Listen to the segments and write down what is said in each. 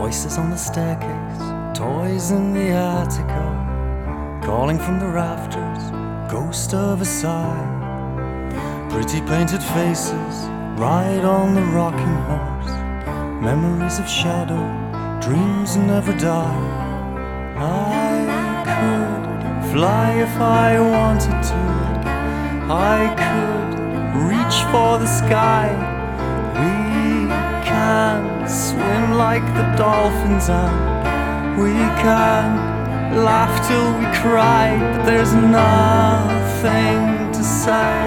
Voices on the staircase, toys in the attic, calling from the rafters, ghost of a sigh. Pretty painted faces, ride on the rocking horse. Memories of shadow, dreams never die. I could fly if I wanted to. I could reach for the sky. We can swim like the dolphins and we can laugh till we cry, but there's nothing to say.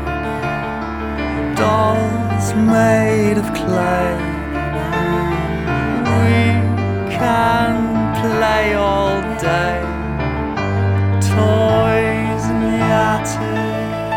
Dolls made of clay. We can play all day. Toys in the attic.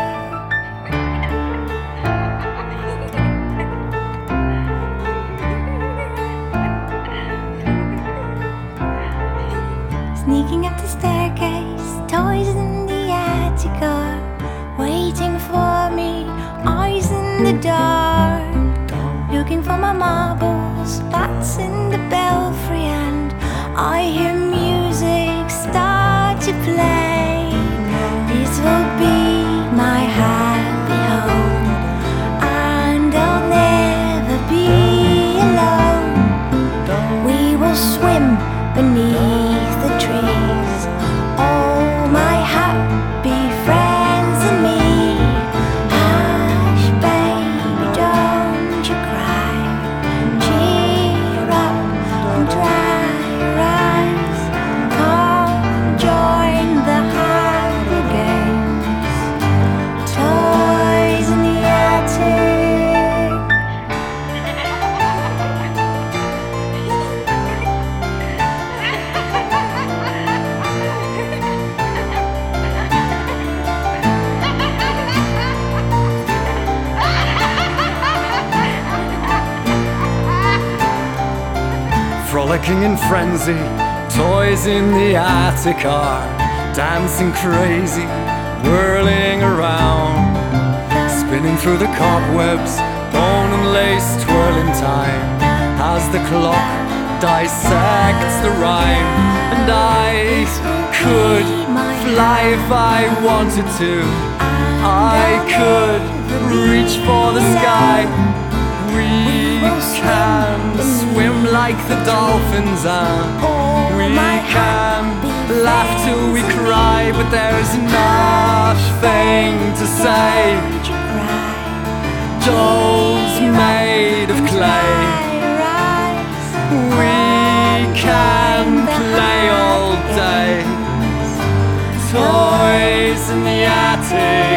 Sneaking up the staircase, toys in the attic are waiting for me, eyes in the dark. Looking for my marbles, bats in the belfry, and I hear music start to play. This will be my happy home, and I'll never be alone. We will swim beneath the trees, all my happy friends and me. Hush, baby, don't you cry. Cheer up and dry your eyes. Come join the happy games. Toys in the attic. Frolicking in frenzy, toys in the attic are dancing crazy, whirling around, spinning through the cobwebs, bone and lace twirling time, as the clock dissects the rhyme. And I could fly if I wanted to. I could reach for the sky. We can swim like the dolphins and we can laugh till we cry, but there's nothing to say. Dolls made of clay. We can play all day. Toys in the attic.